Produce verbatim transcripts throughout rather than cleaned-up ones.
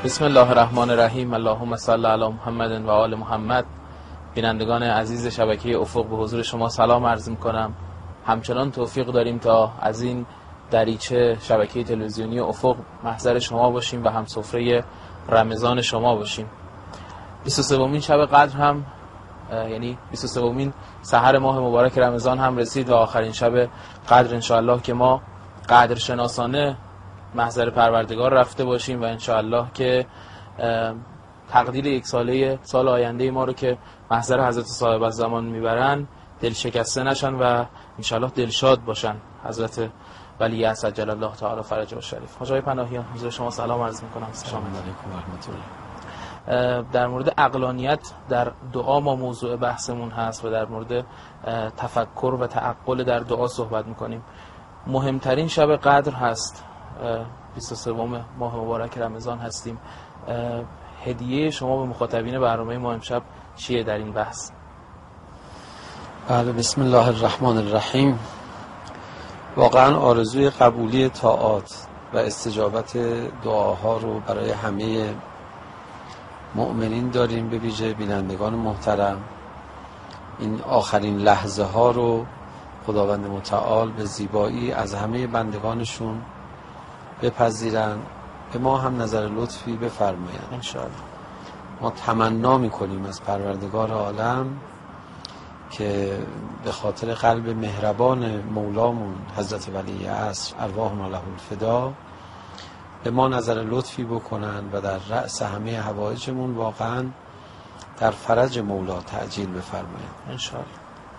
بسم الله الرحمن الرحیم. اللهم صل علی محمد و آل محمد. بینندگان عزیز شبکه افق، به حضور شما سلام عرض می‌کنم. همچنان توفیق داریم تا از این دریچه شبکه تلویزیونی افق محضر شما باشیم و هم سفره رمضان شما باشیم. بیست و سومین شب قدر هم یعنی بیست و سومین سحر ماه مبارک رمضان هم رسید و آخرین شب قدر انشاءالله که ما قدر شناسانه محضر پروردگار رفته باشیم و انشاءالله که تقدیر یک ساله سال آینده ما رو که محضر حضرت صاحب الزمان میبرن دل شکسته نشن و انشاءالله دلشاد باشن. حضرت ولی اسد جل الله تعالی فرجه و شریف. حاج آقای پناهیان، حضور شما سلام عرض میکنم. سلام علیکم و رحمت الله. در مورد عقلانیت در دعا ما موضوع بحثمون هست و در مورد تفکر و تعقل در دعا صحبت میکنیم. مهمترین شب قدر هست، بیست و سوم ماه مبارک رمضان هستیم. هدیه شما به مخاطبین برنامه ما امشب چیه در این بحث؟ بله، بسم الله الرحمن الرحیم. واقعا آرزوی قبولی طاعات و استجابت دعاها رو برای همه مؤمنین داریم، به ویژه بینندگان محترم. این آخرین لحظه ها رو خداوند متعال به زیبایی از همه بندگانشون بپذیرن، به ما هم نظر لطفی بفرمایند انشاءالله. ما تمنا میکنیم از پروردگار عالم که به خاطر قلب مهربان مولامون حضرت ولی عصر ارواحنا له الفدا به ما نظر لطفی بکنن و در رأس همه حوائجمون واقعا در فرج مولا تعجیل بفرمایند انشاءالله.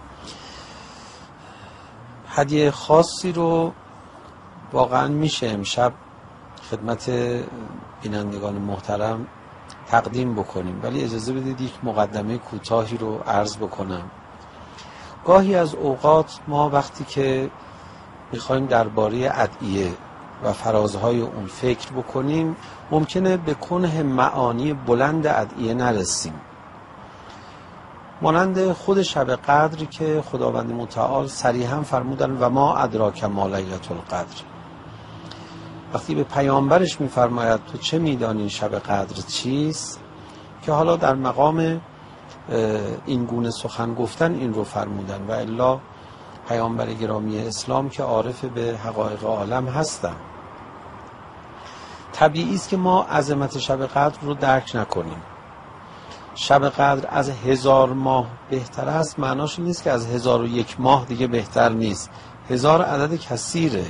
هدیه خاصی رو واقعا میشه امشب خدمت بینندگان محترم تقدیم بکنیم، ولی اجازه بدید یک مقدمه کوتاهی رو عرض بکنم. گاهی از اوقات ما وقتی که میخوایم درباره ادعیه و فرازهای اون فکر بکنیم ممکنه به کنه معانی بلند ادعیه نرسیم، مانند خود شب قدری که خداوند متعال صریحا فرمودن و ما ادراک ما لیلة القدر. وقتی به پیامبرش میفرماید تو چه میدانی شب قدر چیست، که حالا در مقام این گونه سخن گفتن این رو فرمودن و الا پیامبر گرامی اسلام که عارف به حقایق عالم هستن. طبیعی است که ما عظمت شب قدر رو درک نکنیم. شب قدر از هزار ماه بهتر است معناش نیست که از هزار و یک ماه دیگه بهتر نیست. هزار عدد کثیره،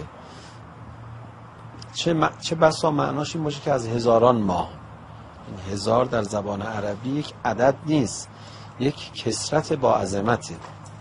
چه, م... چه بسا معناش این باشه که از هزاران ماه. این هزار در زبان عربی یک عدد نیست، یک کثرت با عظمته.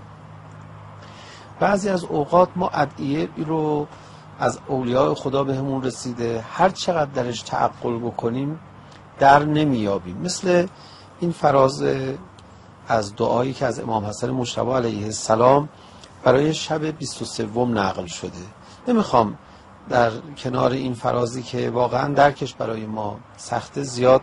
بعضی از اوقات ما ادعیه رو از اولیاء خدا به همون رسیده هر چقدر درش تعقل بکنیم در نمیابیم. مثل این فراز از دعایی که از امام حسن مجتبی علیه السلام برای شب بیست و سوم نقل شده. نمیخوام در کنار این فرازی که واقعا درکش برای ما سخت زیاد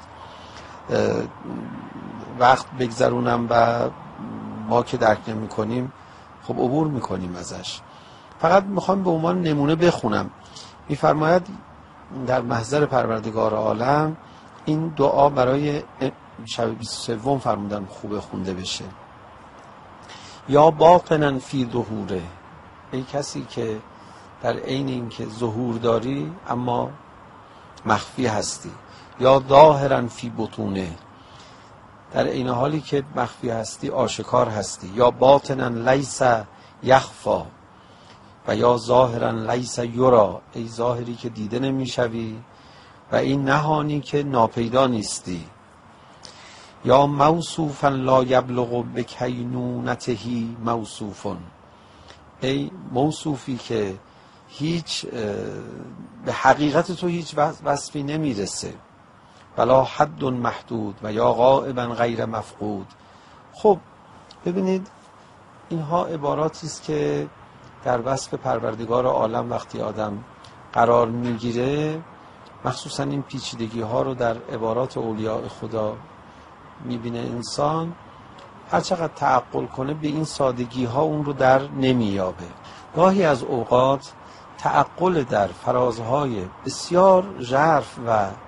وقت بگذرونم و ما که درک نمی کنیم خب عبور میکنیم ازش. فقط میخوام به عنوان نمونه بخونم. میفرماید در محضر پروردگار عالم این دعا برای شب بیست و سوم فرمودن خوب خونده بشه. یا باطنا فی ظهوره، ای کسی که در عین این که ظهور داری اما مخفی هستی. یا ظاهرا فی بطونه، در عین حالی که مخفی هستی آشکار هستی. یا باطنا لیس یخفا و یا ظاهرا لیس یرا، ای ظاهری که دیده نمیشوی و این نهانی که ناپیدا نیستی. یا موصوفا لا یبلغ بکینونتهی موصوفون، ای موصوفی که هیچ به حقیقت تو هیچ وصفی نمیرسه. ولا حد محدود و یا غائبا غیر مفقود. خب ببینید اینها عباراتی است که در وصف پروردگار عالم وقتی آدم قرار میگیره، مخصوصا این پیچیدگی ها رو در عبارات اولیاء خدا میبینه انسان، هر چقدر تعقل کنه به این سادگی ها اون رو در نمیابه. گاهی از اوقات تعقل در فرازهای بسیار ژرف و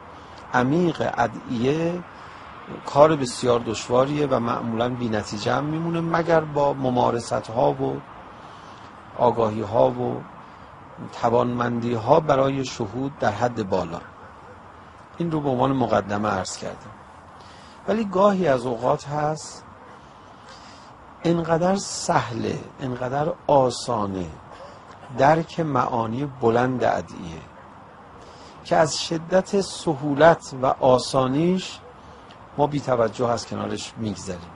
عمیق ادعیه کار بسیار دشواریه و معمولاً بی نتیجه هم میمونه مگر با ممارست ها و آگاهی ها و توانمندی ها برای شهود در حد بالا. این رو به عنوان مقدمه عرض کردم. ولی گاهی از اوقات هست انقدر سهله، انقدر آسانه درک معانی بلند ادعیه که از شدت سهولت و آسانیش ما بی توجه از کنارش میگذریم.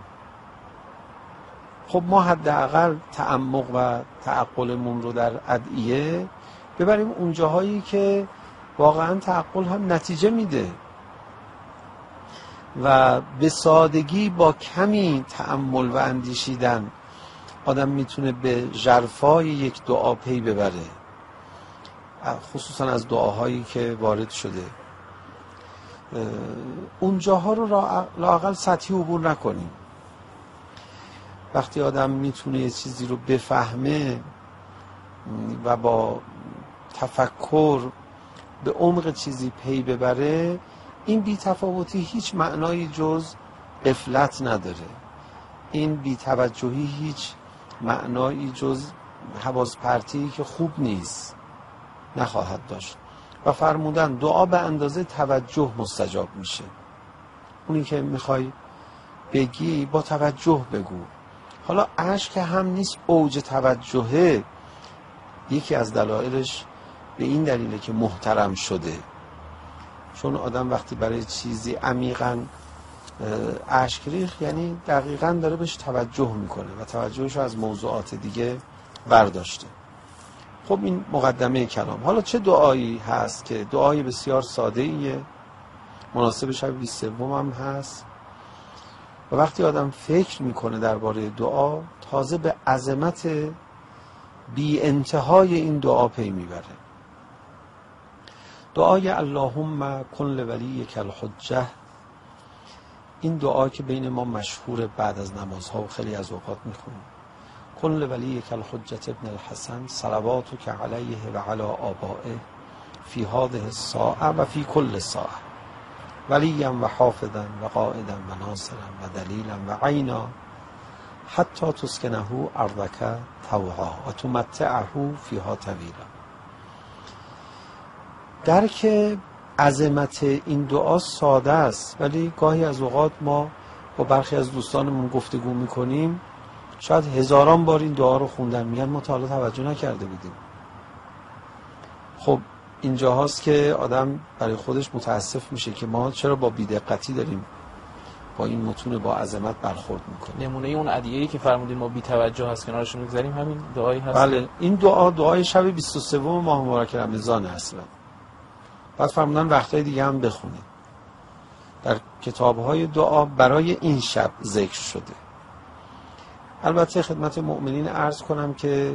خب ما حداقل تعمق و تعقلمون رو در ادعیه ببریم اونجاهایی که واقعا تعقل هم نتیجه میده و به سادگی با کمی تأمل و اندیشیدن آدم میتونه به ژرفای یک دعا پی ببره، خصوصا از دعاهایی که وارد شده. اونجاها رو لااقل سطحی عبور نکنیم. وقتی آدم میتونه یه چیزی رو بفهمه و با تفکر به عمق چیزی پی ببره، این بی‌تفاوتی هیچ معنایی جز غفلت نداره. این بی‌توجهی هیچ معنایی جز حواس پرتی که خوب نیست نخواهد داشت. و فرمودن دعا به اندازه توجه مستجاب میشه. اونی که میخوای بگی با توجه بگو. حالا اشک هم نیست اوج توجهه، یکی از دلایلش به این دلیله که محترم شده. چون آدم وقتی برای چیزی عمیقاً اشک ریخت یعنی دقیقاً داره بهش توجه میکنه و توجهش رو از موضوعات دیگه برداشته. خب این مقدمه کلام. حالا چه دعایی هست که دعای بسیار ساده ایه، مناسب شب بیست و سوم هم هست و وقتی آدم فکر میکنه درباره دعا تازه به عظمت بی انتهای این دعا پی میبره. دعای اللهم کن لولیک الحجه، این دعا که بین ما مشهور بعد از نمازها و خیلی از اوقات میخونیم. کن لولیک الحجه ابن الحسن صلواتک علیه و علی آبائه فی هذه الساعه و فی کل ساعه ولیا و حافظا و قائدا و ناصرا و دلیلا و عینا حتی تسکنه ارضک طوعا و تمتعه فیها طویلا. درک عظمت این دعا ساده است، ولی گاهی از اوقات ما با برخی از دوستانمون گفتگو میکنیم شاید هزاران بار این دعا رو خوندن، میگن ما تا حالا توجه نکرده بودیم. خب اینجا هاست که آدم برای خودش متاسف میشه که ما چرا با بی‌دقتی داریم با این متون با عظمت برخورد میکنیم. نمونه اون ادعیه‌ای که فرمودیم ما بی توجه هست کنارش میگذاریم همین دعایی هست. بله، این دعا دعای شب بیست و سوم ماه مبارک رمضان اصلا. بعد فرمودن وقتای دیگه هم بخونید. در کتاب‌های دعا برای این شب ذکر شده. البته خدمت مؤمنین عرض کنم که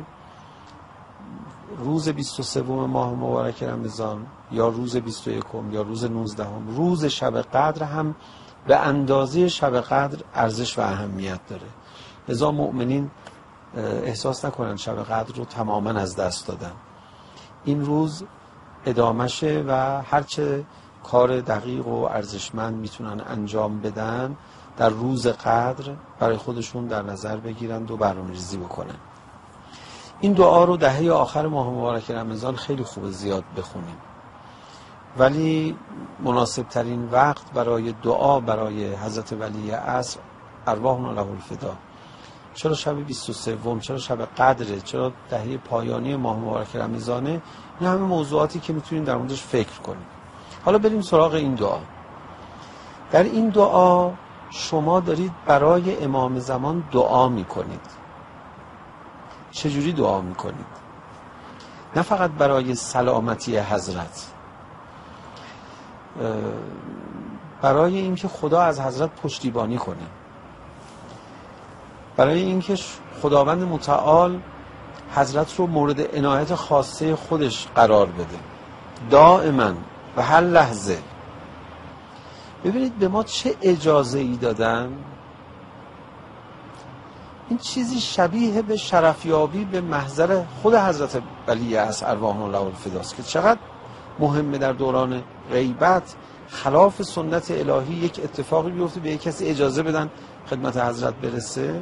روز بیست و سوم ماه مبارک رمضان یا روز بیست و یکم یا روز نوزدهم روز شب قدر هم به اندازه شب قدر ارزش و اهمیت داره. لذا مؤمنین احساس نکنن شب قدر رو تماما از دست دادن. این روز ادامشه و هرچه کار دقیق و ارزشمند میتونن انجام بدن در روز قدر برای خودشون در نظر بگیرند و برنامه‌ریزی بکنن. این دعا رو دهه آخر ماه مبارک رمضان خیلی خوب زیاد بخونیم، ولی مناسب ترین وقت برای دعا برای حضرت ولی عصر ارواحنا له الفدا. چرا شب بیست و سوم، چرا شب قدره، چرا دهه پایانی ماه مبارک رمضانه؟ این همه موضوعاتی که میتونیم در موردش فکر کنیم. حالا بریم سراغ این دعا. در این دعا شما دارید برای امام زمان دعا میکنید. چجوری دعا میکنید؟ نه فقط برای سلامتی حضرت، برای اینکه خدا از حضرت پشتیبانی کنه، برای اینکه خداوند متعال حضرت رو مورد عنایت خاصه خودش قرار بده دائما و هر لحظه. ببینید به ما چه اجازه ای دادن. این چیزی شبیه به شرفیابی به محضر خود حضرت ولی عصر ارواحنا له الفداست که چقدر مهمه در دوران غیبت خلاف سنت الهی یک اتفاقی بیفته به یک کسی اجازه بدن خدمت حضرت برسه؟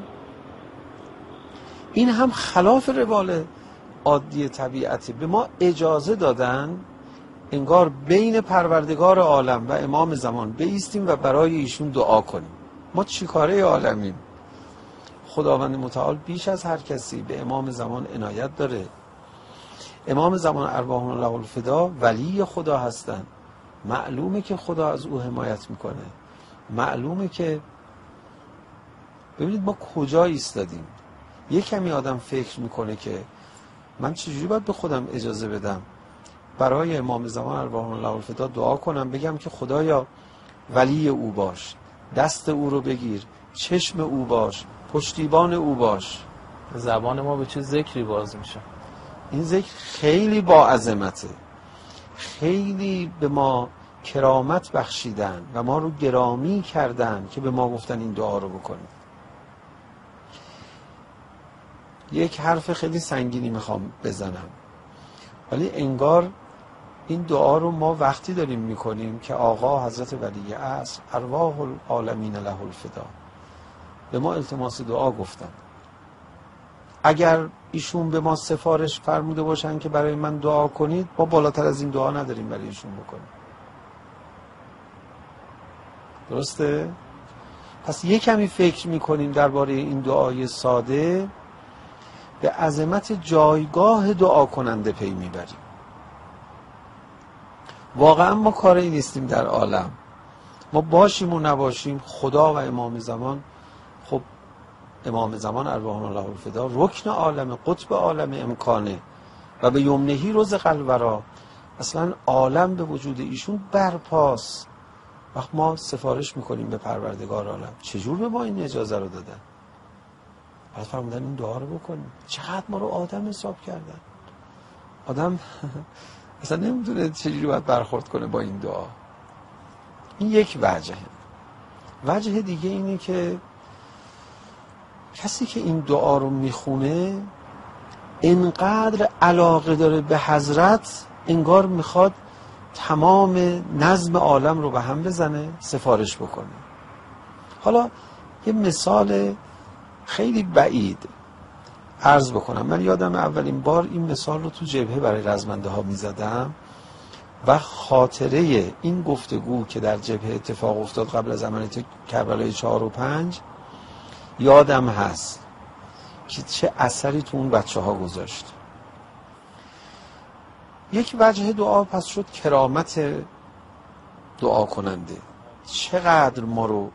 این هم خلاف روال عادی طبیعتی. به ما اجازه دادن انگار بین پروردگار عالم و امام زمان بایستیم و برای ایشون دعا کنیم. ما چی کاره عالمیم؟ خداوند متعال بیش از هر کسی به امام زمان عنایت داره. امام زمان ارواح الله الفدا ولی خدا هستن. معلومه که خدا از او حمایت میکنه. معلومه که ببینید ما کجا ایستادیم. یک کمی آدم فکر میکنه که من چجوری باید به خودم اجازه بدم برای امام زمان ارواح الله الفدا دعا کنم، بگم که خدایا ولی او باش، دست او رو بگیر، چشم او باش، پشتیبان او باش. زبان ما به چه ذکری باز میشه؟ این ذکر خیلی با عظمته، خیلی به ما کرامت بخشیدن و ما رو گرامی کردن که به ما گفتن این دعا رو بکنیم. یک حرف خیلی سنگینی میخوام بزنم، ولی انگار این دعا رو ما وقتی داریم میکنیم که آقا حضرت ولی عصر ارواح العالمین له الفدا به ما التماس دعا گفتن. اگر ایشون به ما سفارش فرموده باشن که برای من دعا کنید، ما بالاتر از این دعا نداریم برای ایشون بکنیم. درسته؟ پس یک کمی فکر میکنیم درباره این دعای ساده، به عظمت جایگاه دعا کننده پی میبریم. واقعا ما کاری نیستیم در عالم، ما باشیم و نباشیم خدا و امام زمان. خب امام زمان ارواح الله الفدا رکن عالم، قطب عالم امکانه و به یمنهی رزق الورا. اصلا عالم به وجود ایشون برپاس. وقت ما سفارش میکنیم به پروردگار عالم، چجور به ما این اجازه رو دادن؟ بعد فرمودن این دعا رو بکنیم. چقدر ما رو آدم حساب کردن. آدم اصلا نمیدونه چجوری باید برخورد کنه با این دعا. این یک وجهه. وجه دیگه اینه که کسی که این دعا رو میخونه اینقدر علاقه داره به حضرت، انگار میخواد تمام نظم عالم رو به هم بزنه، سفارش بکنه. حالا یه مثال خیلی بعید عرض بکنم. من یادم اولین بار این مثال رو تو جبهه برای رزمنده ها میزدم و خاطره این گفتگو که در جبهه اتفاق افتاد قبل از عملیات کربلای چهار و پنج یادم هست که چه اثری تو اون بچه ها گذاشت. یک وجه دعا پس شد کرامت دعا کننده. چقدر ما رو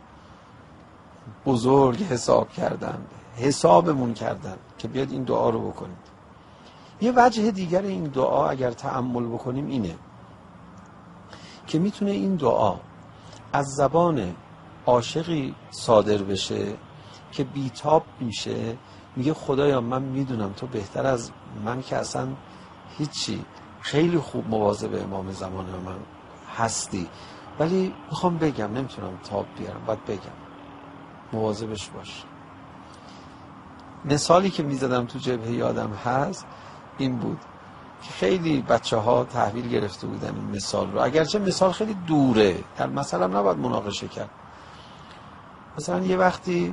بزرگ حساب کردن، حسابمون کردن که بیاد این دعا رو بکنید. یه وجه دیگر این دعا اگر تأمل بکنیم اینه که میتونه این دعا از زبان عاشقی صادر بشه که بیتاب میشه، میگه خدایا من میدونم تو بهتر از من که اصلا هیچی، خیلی خوب مواظب امام زمان من هستی، ولی میخوام بگم نمیتونم تاب بیارم، باید بگم مواظبش باش. مثالی که میزدم تو جبهه یادم هست این بود که خیلی بچه ها تحویل گرفته بودن این مثال رو، اگرچه مثال خیلی دوره، در مثلا نباید مناقشه کرد. مثلا یه وقتی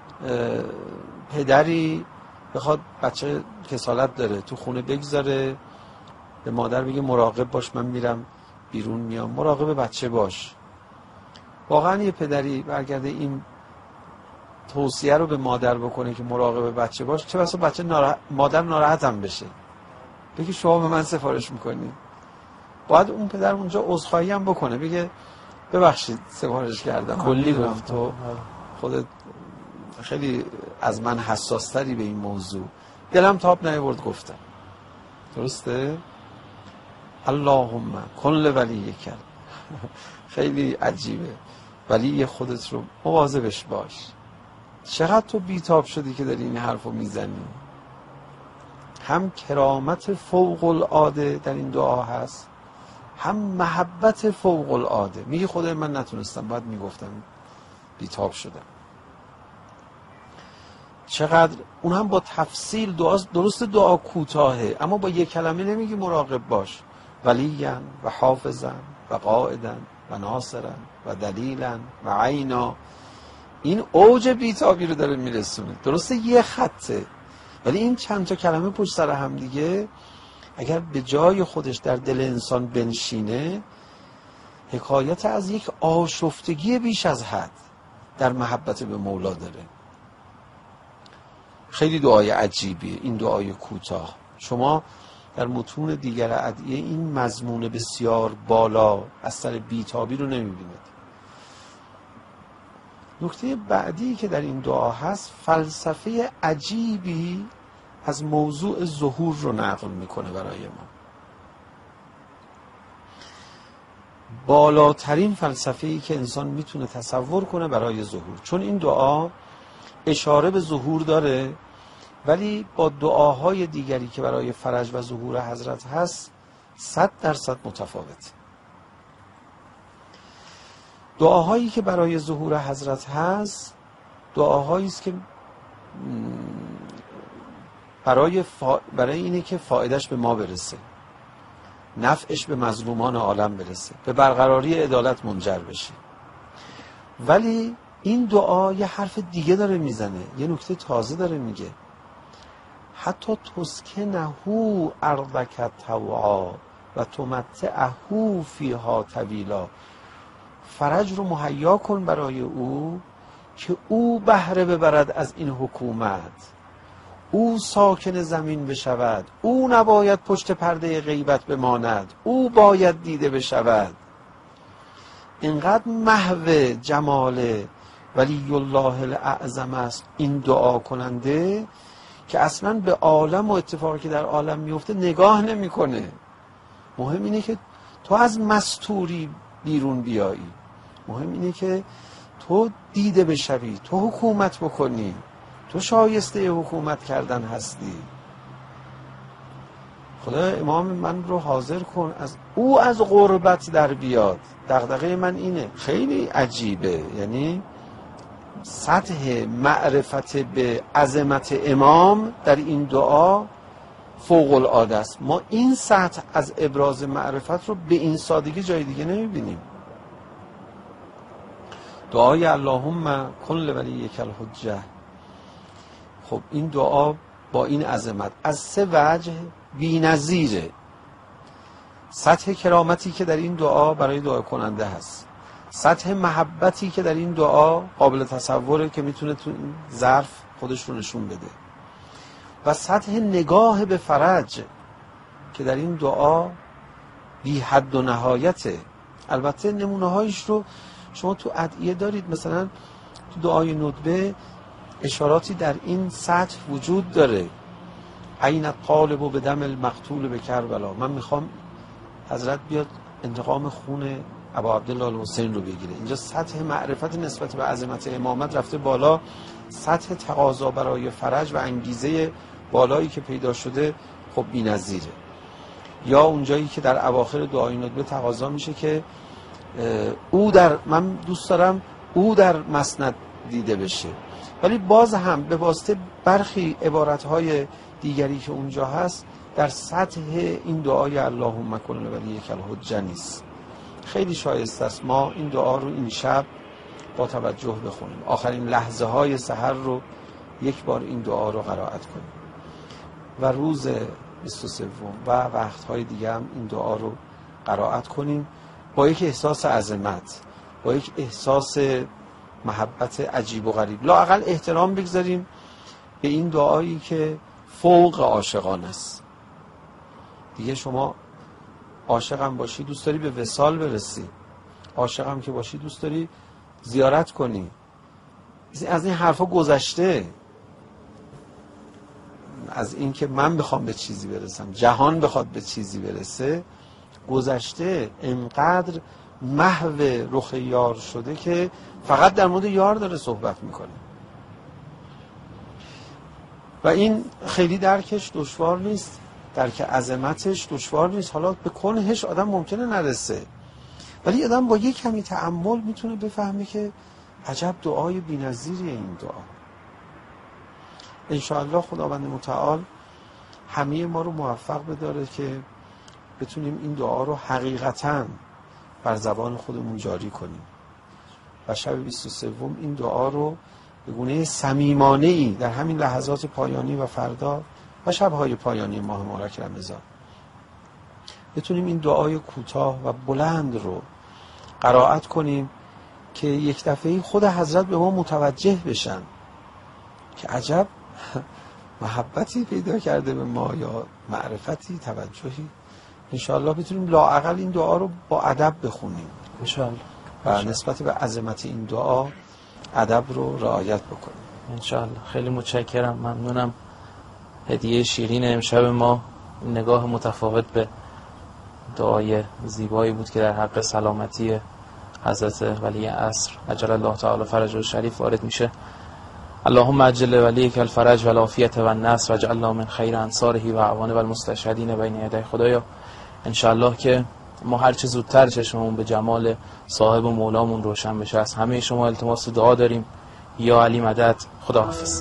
پدری بخواد بچه کسالت داره تو خونه بگذاره، به مادر بگه مراقب باش من میرم بیرون میام، مراقب بچه باش. واقعا یه پدری برگرده این توصیه رو به مادر بکنه که مراقب بچه باش، چه بسا بچه ناراح... مادر ناراحت هم بشه، بگه شما به من سفارش میکنی. باید اون پدر اونجا عذرخواهی هم بکنه، بگه ببخشید سفارش کردم، کلی گفت تو خودت خیلی از من حساستری به این موضوع، دلم تاب نیاورد گفتم. درسته؟ اللهم کن لولی کرد. خیلی عجیبه. ولی خودت رو مواظبش باش. چقدر تو بیتاب شدی که داری این حرف رو میزنی. هم کرامت فوق العاده در این دعا هست، هم محبت فوق العاده. میگی خدای من نتونستم، باید میگفتم بیتاب شدم. چقدر اون هم با تفصیل دعا. درست دعا کوتاهه اما با یک کلمه نمیگی مراقب باش، ولیاً و حافظاً و قائداً و ناصرا و دلیلا و عینا. این اوج بیتابی رو داره میرسونه. درسته یه خطه، ولی این چند تا کلمه پشت سر هم دیگه اگر به جای خودش در دل انسان بنشینه، حکایت از یک آشفتگی بیش از حد در محبت به مولا داره. خیلی دعای عجیبیه این دعای کوتاه. شما در متون دیگر ادعیه این مضمون بسیار بالا از سر بیتابی رو نمیبینید. نکته بعدی که در این دعا هست، فلسفه عجیبی از موضوع ظهور رو نقل میکنه برای ما. بالاترین فلسفه‌ای که انسان میتونه تصور کنه برای ظهور، چون این دعا اشاره به ظهور داره ولی با دعاهای دیگری که برای فرج و ظهور حضرت هست صد درصد متفاوت. دعاهایی که برای ظهور حضرت هست دعاهایی است که برای فا... برای اینه که فایدهش به ما برسه، نفعش به مظلومان عالم برسه، به برقراری عدالت منجر بشه. ولی این دعا یه حرف دیگه داره میزنه، یه نکته تازه داره میگه. حتی تسکنهو ارضک طوعا و تمتعهو فیها طویلا. فرج رو مهیا کن برای او که او بهره ببرد از این حکومت، او ساکن زمین بشود، او نباید پشت پرده غیبت بماند، او باید دیده بشود. اینقدر محو جمال ولی الله الاعظم است این دعا کننده که اصلا به عالم و اتفاقی که در عالم میفته نگاه نمیکنه. مهم اینه که تو از مستوری بیرون بیایی، مهم اینه که تو دیده بشوی، تو حکومت بکنی، تو شایسته حکومت کردن هستی. خدا امام من رو حاضر کن از او از غربت در بیاد. دغدغه من اینه. خیلی عجیبه، یعنی سطح معرفت به عظمت امام در این دعا فوق العاده است. ما این سطح از ابراز معرفت رو به این سادگی جای دیگه نمیبینیم. دعای اللهم کن لولیک الحجه، خب این دعا با این عظمت از سه وجه بی‌نظیره. سطح کرامتی که در این دعا برای دعا کننده هست، سطح محبتی که در این دعا قابل تصوره که میتونه تو این ظرف خودش رو نشون بده، و سطح نگاه به فرج که در این دعا بی حد و نهایته. البته نمونه هایش رو شما تو ادعیه دارید، مثلا تو دعای ندبه اشاراتی در این سطح وجود داره. عین الطالب و به دم المقتول به کربلا، من میخوام حضرت بیاد انتقام خون ابا عبدالله الحسین رو بگیره. اینجا سطح معرفت نسبت به عظمت امامت رفته بالا، سطح تقاضا برای فرج و انگیزه بالایی که پیدا شده خب بی‌نظیره. یا اونجایی که در اواخر دعای ندبه تقاضا میشه که او در، من دوست دارم او در مسند دیده بشه، ولی باز هم به واسطه برخی عبارتهای دیگری که اونجا هست در سطح این دعای اللهم کن لولیک الحجه نیست. خیلی شایسته است ما این دعا رو این شب با توجه بخونیم، آخرین لحظه های سحر رو یک بار این دعا رو قرائت کنیم و روز بیست و سه و وقتهای دیگه هم این دعا رو قرائت کنیم با یک احساس عظمت، با یک احساس محبت عجیب و غریب. لااقل احترام بگذاریم به این دعایی که فوق عاشقان است. دیگه شما عاشقم باشی دوست داری به وصال برسی، عاشقم که باشی دوست داری زیارت کنی. از این حرفا گذشته، از این که من بخوام به چیزی برسم، جهان بخواد به چیزی برسه گذشته. انقدر محو رخ یار شده که فقط در مورد یار داره صحبت میکنه و این خیلی درکش دشوار نیست، درک عظمتش دشوار نیست. حالا به کنهش آدم ممکنه نرسه، ولی آدم با یک کمی تأمل میتونه بفهمه که عجب دعای بی‌نظیریه این دعا. انشاءالله خداوند متعال همه ما رو موفق بداره که بتونیم این دعا رو حقیقتاً بر زبان خودمون جاری کنیم و شب بیست و سه این دعا رو به گونه صمیمانه‌ای در همین لحظات پایانی و فردا و شب‌های پایانی ماه مبارک رمضان بتونیم این دعای کوتاه و بلند رو قرائت کنیم که یک دفعه خود حضرت به ما متوجه بشن که عجب محبتی پیدا کرده به ما یا معرفتی، توجهی. انشاءالله بتونیم لااقل این دعا رو با ادب بخونیم انشاءالله و نسبت به عظمت این دعا ادب رو رعایت بکنیم انشاءالله. خیلی متشکرم، ممنونم. هدیه شیرین امشب ما نگاه متفاوت به دعای زیبایی بود که در حق سلامتی حضرت ولی عصر عجل الله تعالی فرجه الشریف وارد میشه. اللهم عجل ولیک الفرج و العافیت و النصر واجعلنا من خیر انصاره و اعوانه و المستشهدین بین یدی خدایا. انشاءالله که ما هر چه زودتر چشممون به جمال صاحب و مولامون روشن بشه. از همه شما التماس دعا داریم. یا علی مدد. خداحافظ.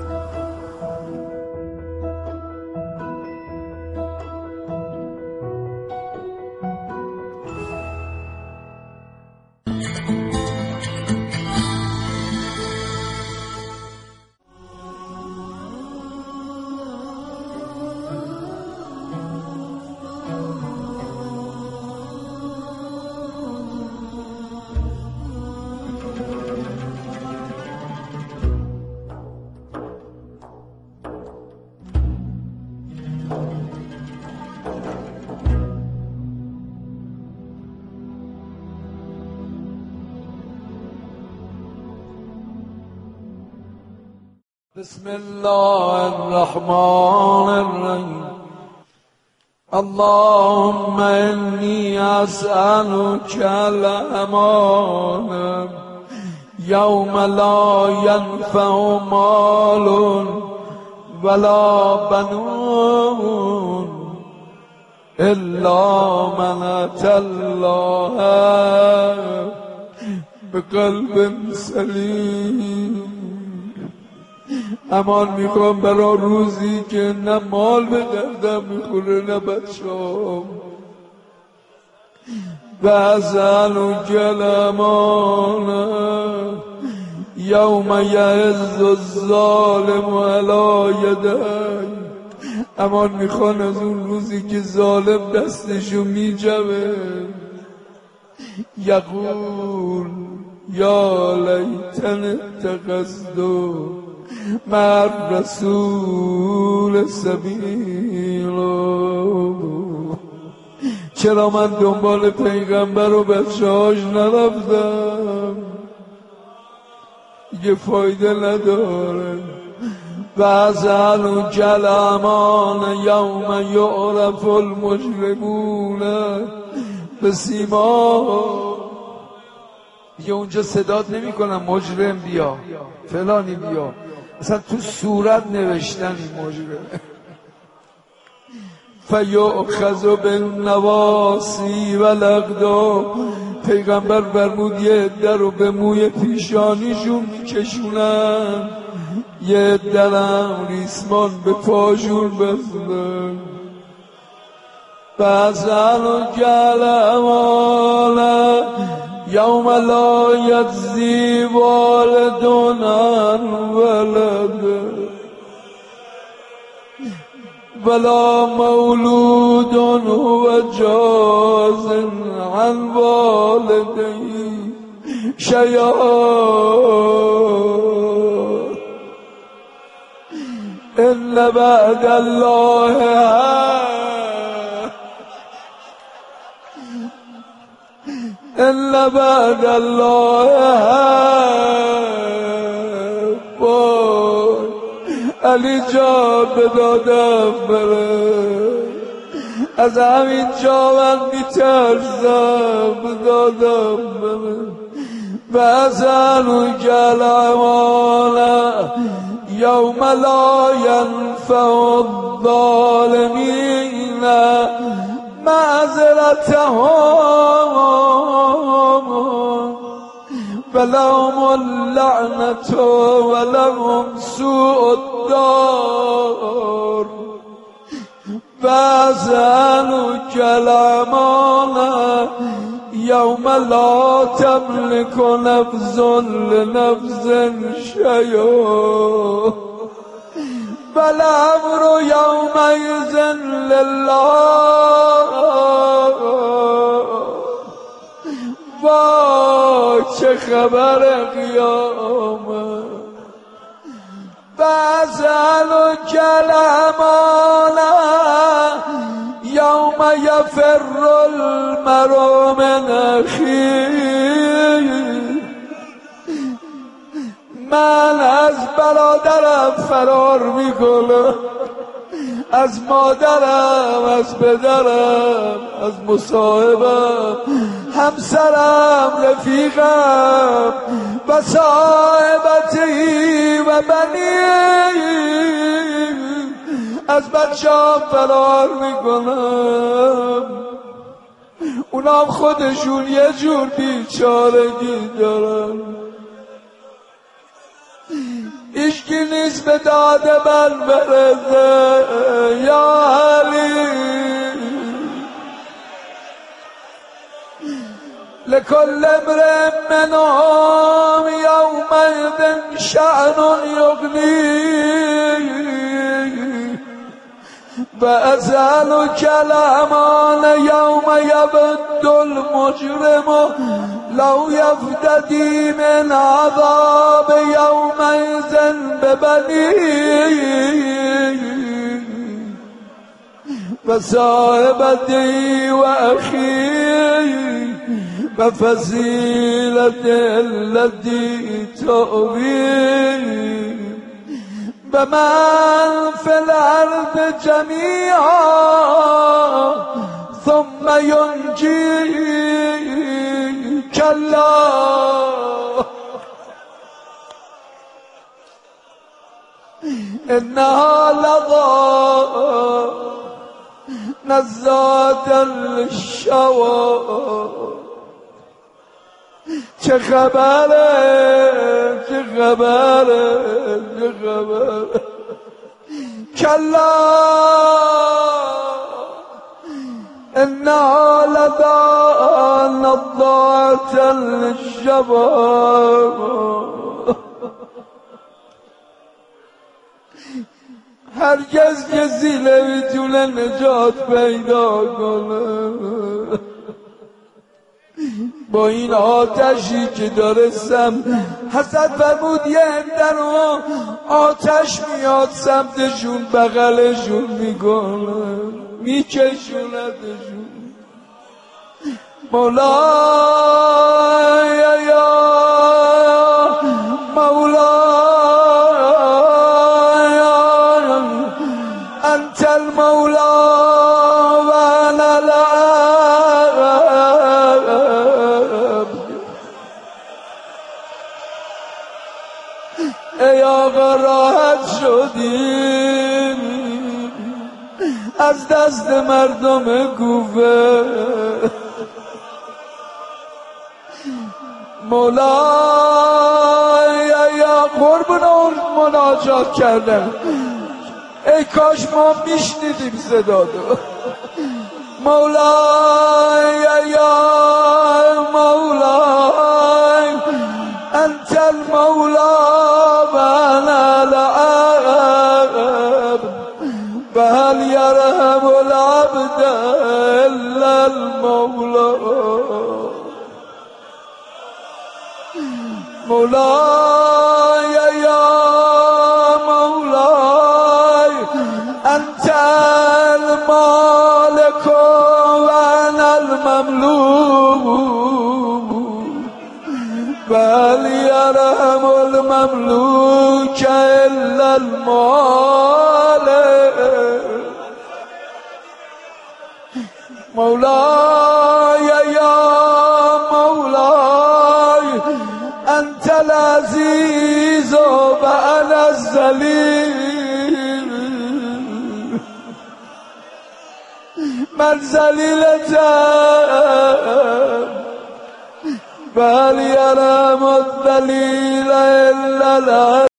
بسم الله الرحمن الرحیم. اللهم انی اسألک الامان یوم لا ینفع مال ولا بنون الا من اتى الله بقلب سلیم. امان میخوام برای روزی که نه مال به دردم میخوره نه بچه‌ام. واسألک الامان یوم یعز الظالم علی یدی. امان میخوان از اون روزی که ظالم دستشو میجوه یقول یا لیتن اتخذت مع رسول سبیلا. چرا من دنبال پیغمبر و بچه‌هاش نرفتم؟ یه فایده نداره. واسألک الامان یوم یعرف المجرمون بسیماهم. یه اونجا صدات نمی کنم مجرم بیا فلانی بیا، اصلا تو صورت نوشتن این مجرم. فیؤخذ بالنواصی والاقدام. پیغمبر فرمود یه عده رو به موی پیشانیشون میکشونن، یه عده هم ریسمان به پاشون بزنن. واسألک الامان یوم لا یجزی والد عن ولده ولا مولود هو جاز عن والده شیئا. ان بعد الله إلا بعد الله وای علی جان به دادم بره، از همین جا من میترسم، به دادم بره. واسألک الامان یوم لا ینفع الظالمین معذرتهم ولهم اللعنة ولهم سوء الدار. واسألک الامان یوم لا تملک نفس لنفس شیئا والامر یومئذ لله. وای چه خبر قیامت. بزل و کلمانه یوم یفر المرء من اخیه. من از برادرم فرار میکنم، از مادرم، از پدرم، از مصاحبم، همسرم، رفیقم و صاحبتی و بنی، از بچه‌ام فرار میکنم. اونام خودشون یه جور بیچارگی دارن، ایشکی نیست به داد من برسه. یا علی لکل امرئ منهم یومئذ شأن یغنیه و ازل کلامان یوم یبد المجرم لو یفتدی من عذاب یومئذ ببنیه و صاحبتی و اخی و فصیلتی التی تؤوی و من فی الارض جمیعا ثم ینجی. کلا انها لظى نزاعة للشوى. چه خبره چه خبره چه خبره. کلا انها لظى نزاعة للشوى. هرگز کسی نمیتونه نجات پیدا کنه با این آتشی که داره سم. حضرت فرمود یه عده رو آتش میاد سمتشون، بغلشون میکنه، میکشوندشون. مولای یا مولای انت المولا و انا العبد. ای آقا راحت شدیم از دست مردم کوفه. مولای یا قربون اون مناجات کردن. ای کاش ما میشنیدیم صدا دو. مولای یا مولای انت المولا و انا العبد و هل یرحم العبد الا المولا. مولاي يا مولاي أنت المالك وأنا المملوك بل يرحم المملوك إلا المالك. مولاي يا مولاي أنت العزيز وأنا الذليل. من ذليلتان بل يرحم الذليل إلا العزيز.